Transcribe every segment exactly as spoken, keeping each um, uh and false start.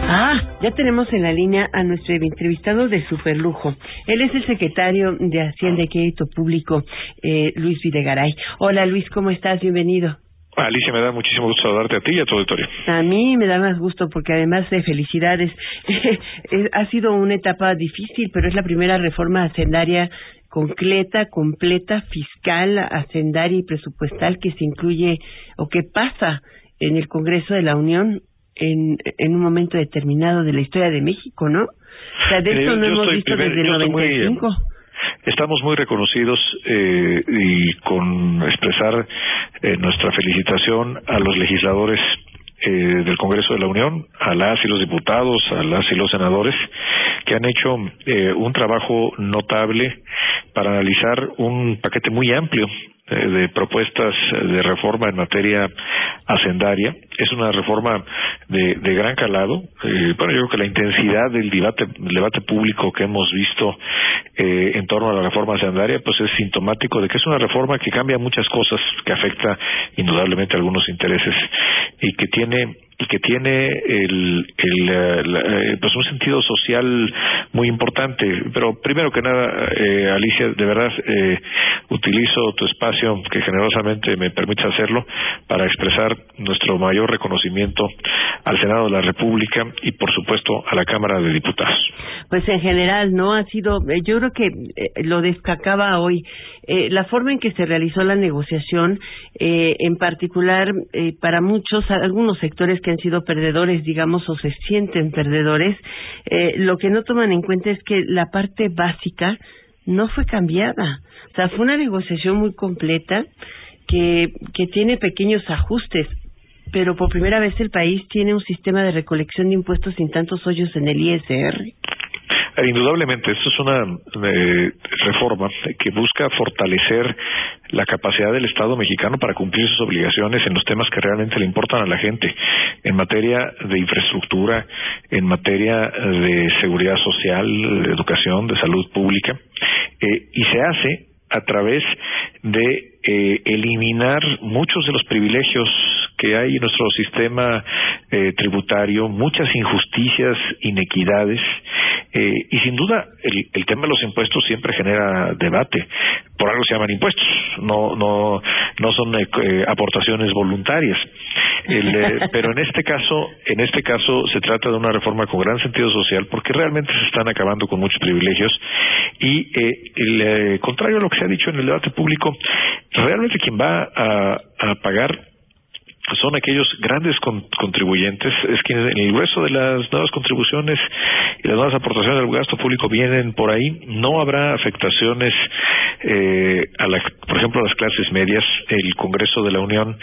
Ah, ya tenemos en la línea a nuestro entrevistado de superlujo. Él es el secretario de Hacienda y Crédito Público, eh, Luis Videgaray. Hola Luis, ¿cómo estás? Bienvenido. Alicia, me da muchísimo gusto saludarte a ti y a tu auditorio. A mí me da más gusto porque además de felicidades, ha sido una etapa difícil, pero es la primera reforma hacendaria completa, completa, fiscal, hacendaria y presupuestal que se incluye o que pasa en el Congreso de la Unión en, en un momento determinado de la historia de México, ¿no? O sea, de eh, esto no hemos visto primer, desde el noventa y cinco. Muy, estamos muy reconocidos eh, y con expresar eh, nuestra felicitación a los legisladores eh, del Congreso de la Unión, a las y los diputados, a las y los senadores, que han hecho eh, un trabajo notable para analizar un paquete muy amplio de propuestas de reforma en materia hacendaria. Es una reforma de, de gran calado. Eh, bueno, yo creo que la intensidad del debate, del debate público que hemos visto eh, en torno a la reforma hacendaria, pues es sintomático de que es una reforma que cambia muchas cosas, que afecta indudablemente algunos intereses y que tiene y que tiene el, el, el pues un sentido social muy importante. Pero primero que nada, eh, Alicia, de verdad eh, utilizo tu espacio, que generosamente me permite hacerlo, para expresar nuestro mayor reconocimiento al Senado de la República y por supuesto a la Cámara de Diputados. Pues en general, ¿no? Ha sido, yo creo que eh, lo destacaba hoy, eh, la forma en que se realizó la negociación, eh, en particular eh, para muchos, algunos sectores que han sido perdedores, digamos, o se sienten perdedores, eh, lo que no toman en cuenta es que la parte básica no fue cambiada. O sea, fue una negociación muy completa que, que tiene pequeños ajustes, pero por primera vez el país tiene un sistema de recolección de impuestos sin tantos hoyos en el I S R. Indudablemente, esto es una eh, reforma que busca fortalecer la capacidad del Estado mexicano para cumplir sus obligaciones en los temas que realmente le importan a la gente, en materia de infraestructura, en materia de seguridad social, de educación, de salud pública, eh, y se hace a través de eh, eliminar muchos de los privilegios que hay en nuestro sistema eh, tributario, muchas injusticias, inequidades, eh, y sin duda el, el tema de los impuestos siempre genera debate. Por algo se llaman impuestos, no no no son eh, aportaciones voluntarias. El, eh, pero en este caso, en este caso se trata de una reforma con gran sentido social, porque realmente se están acabando con muchos privilegios y eh, el eh, contrario a lo que se ha dicho en el debate público, realmente quien va a, a pagar son aquellos grandes con, contribuyentes, es que en el grueso de las nuevas contribuciones y las nuevas aportaciones del gasto público vienen por ahí. No habrá afectaciones eh, a la, por ejemplo, a las clases medias. El Congreso de la Unión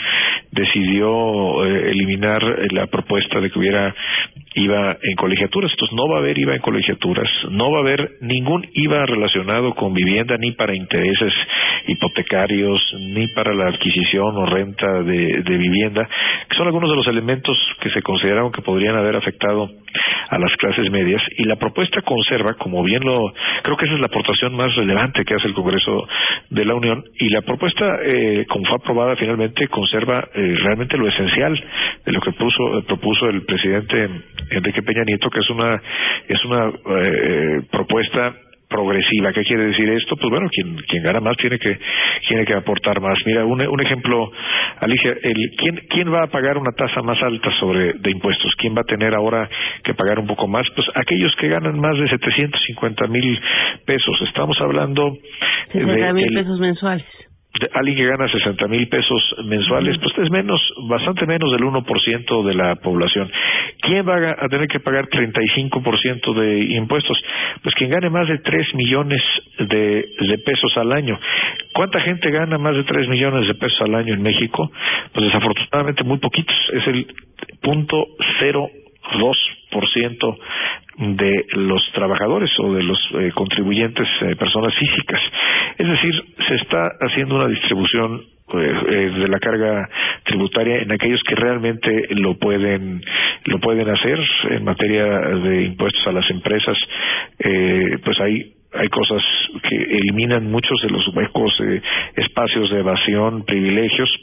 decidió eh, eliminar la propuesta de que hubiera I V A en colegiaturas. Entonces no va a haber I V A en colegiaturas, no va a haber ningún I V A relacionado con vivienda, ni para intereses hipotecarios, ni para la adquisición o renta de, de vivienda, que son algunos de los elementos que se consideraron que podrían haber afectado a las clases medias. Y la propuesta conserva, como bien lo, creo que esa es la aportación más relevante que hace el Congreso de la Unión, y la propuesta, eh, como fue aprobada finalmente, conserva eh, realmente lo esencial de lo que puso, eh, propuso el presidente Enrique Peña Nieto, que es una es una eh, propuesta progresiva. ¿Qué quiere decir esto? Pues bueno, quien quien gana más tiene que tiene que aportar más. Mira, un, un ejemplo, Alicia, el, ¿quién quién va a pagar una tasa más alta sobre de impuestos? ¿Quién va a tener ahora que pagar un poco más? Pues aquellos que ganan más de setecientos cincuenta mil pesos. Estamos hablando de sesenta mil pesos mensuales. De alguien que gana sesenta mil pesos mensuales, pues es menos, bastante menos del uno por ciento de la población. ¿Quién va a tener que pagar treinta y cinco por ciento de impuestos? Pues quien gane más de tres millones de, de pesos al año. ¿Cuánta gente gana más de tres millones de pesos al año en México? Pues desafortunadamente muy poquitos. Es el punto cero dos por ciento de los trabajadores o de los eh, contribuyentes, eh, personas físicas. Es decir, se está haciendo una distribución eh, eh, de la carga tributaria en aquellos que realmente lo pueden lo pueden hacer. En materia de impuestos a las empresas, eh, pues hay hay cosas que eliminan muchos de los huecos, eh, espacios de evasión, privilegios.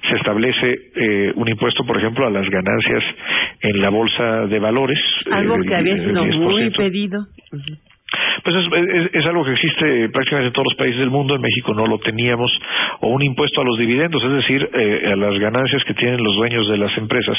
se establece eh, un impuesto, por ejemplo, a las ganancias en la bolsa de valores. Algo eh, que había sido diez por ciento. muy pedido. Uh-huh. Pues es, es, es algo que existe prácticamente en todos los países del mundo. En México no lo teníamos. O un impuesto a los dividendos, es decir, eh, a las ganancias que tienen los dueños de las empresas.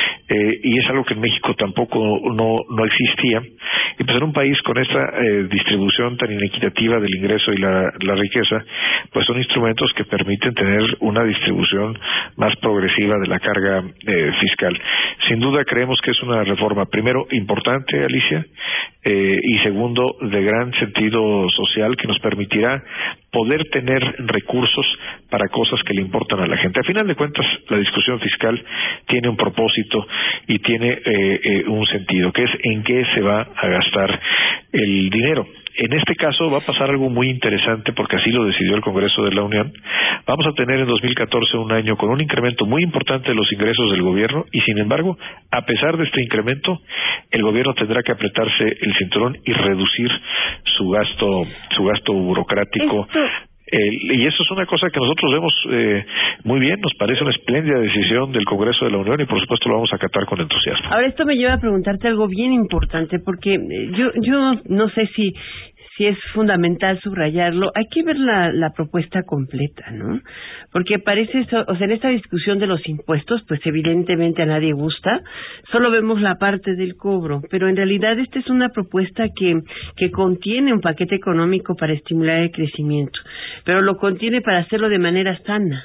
Eh, y es algo que en México tampoco no, no existía. Y pues en un país con esta eh, distribución tan inequitativa del ingreso y la, la riqueza, pues son instrumentos que permiten tener una distribución más progresiva de la carga eh, fiscal. Sin duda creemos que es una reforma, primero, importante, Alicia, eh, y segundo, de gran sentido social, que nos permitirá poder tener recursos para cosas que le importan a la gente. A final de cuentas, la discusión fiscal tiene un propósito y tiene eh, eh, un sentido, que es en qué se va a gastar el dinero. En este caso va a pasar algo muy interesante porque así lo decidió el Congreso de la Unión. Vamos a tener en dos mil catorce un año con un incremento muy importante de los ingresos del gobierno y, sin embargo, a pesar de este incremento, el gobierno tendrá que apretarse el cinturón y reducir su gasto, su gasto burocrático. Esto... Eh, y eso es una cosa que nosotros vemos eh, muy bien, nos parece una espléndida decisión del Congreso de la Unión y por supuesto lo vamos a acatar con entusiasmo. Ahora esto me lleva a preguntarte algo bien importante porque yo yo no sé si si es fundamental subrayarlo. Hay que ver la, la propuesta completa, ¿no? Porque parece eso, o sea, en esta discusión de los impuestos, pues evidentemente a nadie gusta, solo vemos la parte del cobro, pero en realidad esta es una propuesta que, que contiene un paquete económico para estimular el crecimiento, pero lo contiene para hacerlo de manera sana.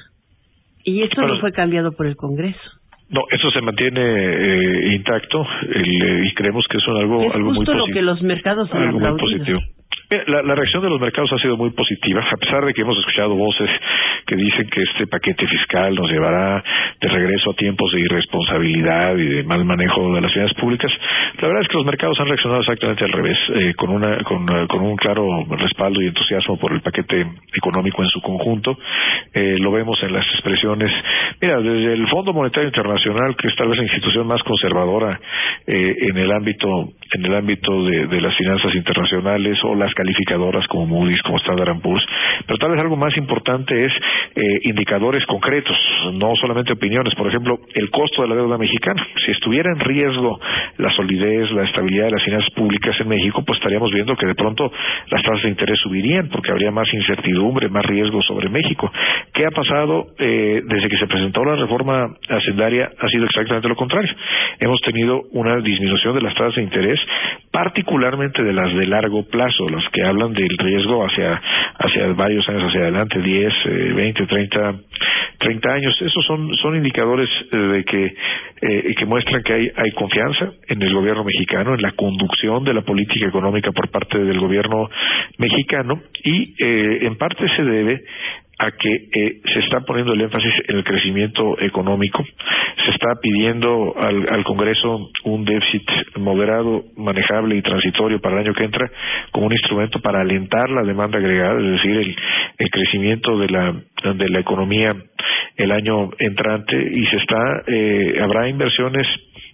Y esto bueno, no fue cambiado por el Congreso. No, eso se mantiene eh, intacto el, eh, y creemos que es algo, es algo muy positivo. Es justo lo que los mercados han algo aplaudido. Muy positivo. La, la reacción de los mercados ha sido muy positiva, a pesar de que hemos escuchado voces que dicen que este paquete fiscal nos llevará de regreso a tiempos de irresponsabilidad y de mal manejo de las finanzas públicas. La verdad es que los mercados han reaccionado exactamente al revés, eh, con una con, con un claro respaldo y entusiasmo por el paquete económico en su conjunto. Eh, lo vemos en las expresiones. Mira, desde el Fondo Monetario Internacional, que es tal vez la institución más conservadora eh, en el ámbito en el ámbito de, de las finanzas internacionales, o las calificadoras como Moody's, como Standard and Poor's, pero tal vez algo más importante es eh, indicadores concretos, no solamente opiniones. Por ejemplo, el costo de la deuda mexicana. Si estuviera en riesgo la solidez, la estabilidad de las finanzas públicas en México, pues estaríamos viendo que de pronto las tasas de interés subirían, porque habría más incertidumbre, más riesgo sobre México. ¿Qué ha pasado eh, desde que se presentó la reforma hacendaria? Ha sido exactamente lo contrario. Hemos tenido una disminución de las tasas de interés, particularmente de las de largo plazo, las que hablan del riesgo hacia hacia varios años hacia adelante, diez, veinte, treinta, treinta años. Esos son son indicadores eh, de que eh, que muestran que hay hay confianza en el gobierno mexicano, en la conducción de la política económica por parte del gobierno mexicano, y eh, en parte se debe a que eh, se está poniendo el énfasis en el crecimiento económico. Se está pidiendo al, al Congreso un déficit moderado, manejable y transitorio para el año que entra, como un instrumento para alentar la demanda agregada, es decir, el, el crecimiento de la de la economía el año entrante, y se está eh, habrá inversiones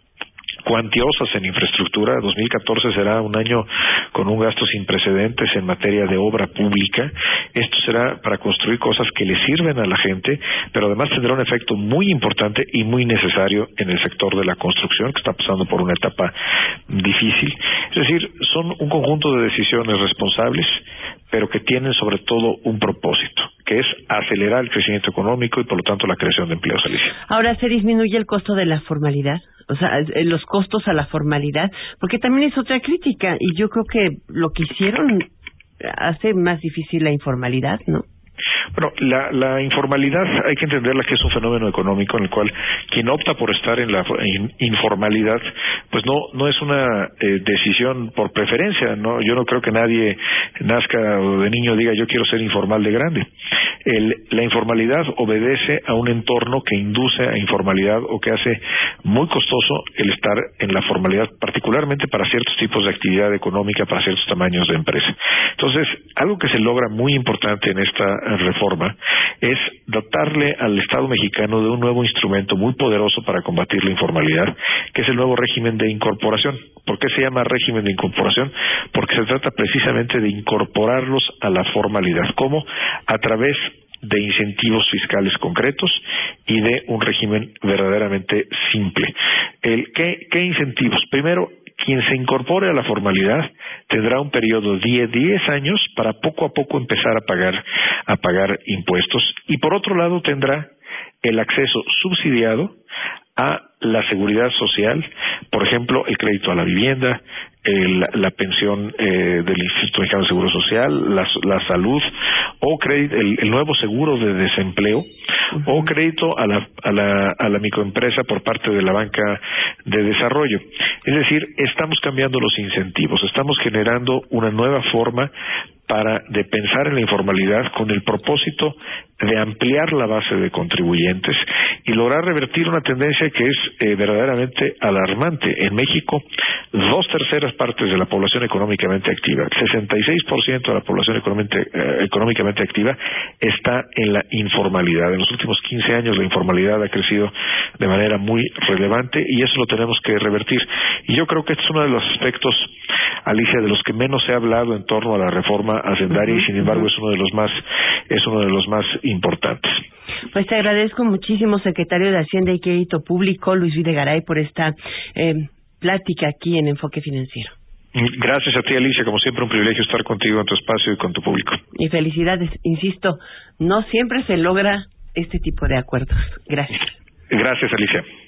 cuantiosas en infraestructura. dos mil catorce será un año con un gasto sin precedentes en materia de obra pública. Esto será para construir cosas que le sirven a la gente, pero además tendrá un efecto muy importante y muy necesario en el sector de la construcción, que está pasando por una etapa difícil. Es decir, son un conjunto de decisiones responsables, pero que tienen sobre todo un propósito, que es acelerar el crecimiento económico y por lo tanto la creación de empleos. Alicia. Ahora, ¿se disminuye el costo de la formalidad? O sea, los costos a la formalidad, porque también es otra crítica, y yo creo que lo que hicieron hace más difícil la informalidad, ¿no? Bueno, la, la informalidad hay que entenderla que es un fenómeno económico en el cual quien opta por estar en la in, informalidad, pues no no es una eh, decisión por preferencia, no. Yo no creo que nadie nazca de niño diga yo quiero ser informal de grande. El, la informalidad obedece a un entorno que induce a informalidad o que hace muy costoso el estar en la formalidad, particularmente para ciertos tipos de actividad económica, para ciertos tamaños de empresa. Entonces, algo que se logra muy importante en esta reforma es dotarle al Estado mexicano de un nuevo instrumento muy poderoso para combatir la informalidad, que es el nuevo régimen de incorporación. ¿Por qué se llama régimen de incorporación? Porque se trata precisamente de incorporarlos a la formalidad. ¿Cómo? A través de incentivos fiscales concretos y de un régimen verdaderamente simple. El, ¿qué, ¿Qué incentivos? Primero, quien se incorpore a la formalidad tendrá un periodo de diez años para poco a poco empezar a pagar, a pagar impuestos, y por otro lado tendrá el acceso subsidiado a la seguridad social, por ejemplo, el crédito a la vivienda, el, la pensión eh, del Instituto Mexicano de Seguro Social, la, la salud, o crédito, el, el nuevo seguro de desempleo, uh-huh. o crédito a la, a, la, a la microempresa por parte de la banca de desarrollo. Es decir, estamos cambiando los incentivos, estamos generando una nueva forma para de pensar en la informalidad con el propósito de ampliar la base de contribuyentes y lograr revertir una tendencia que es eh, verdaderamente alarmante. En México, dos terceras partes de la población económicamente activa, sesenta y seis por ciento de la población económicamente, eh, económicamente activa está en la informalidad. En los últimos quince años la informalidad ha crecido de manera muy relevante y eso lo tenemos que revertir. Y yo creo que este es uno de los aspectos, Alicia, de los que menos se ha hablado en torno a la reforma hacendaria, uh-huh, y sin embargo uh-huh. es uno de los más es uno de los más importantes. Pues te agradezco muchísimo, secretario de Hacienda y Crédito Público, Luis Videgaray, por esta eh, plática aquí en Enfoque Financiero. Gracias a ti, Alicia, como siempre un privilegio estar contigo en tu espacio y con tu público. Y felicidades, insisto, no siempre se logra este tipo de acuerdos. Gracias. Gracias, Alicia.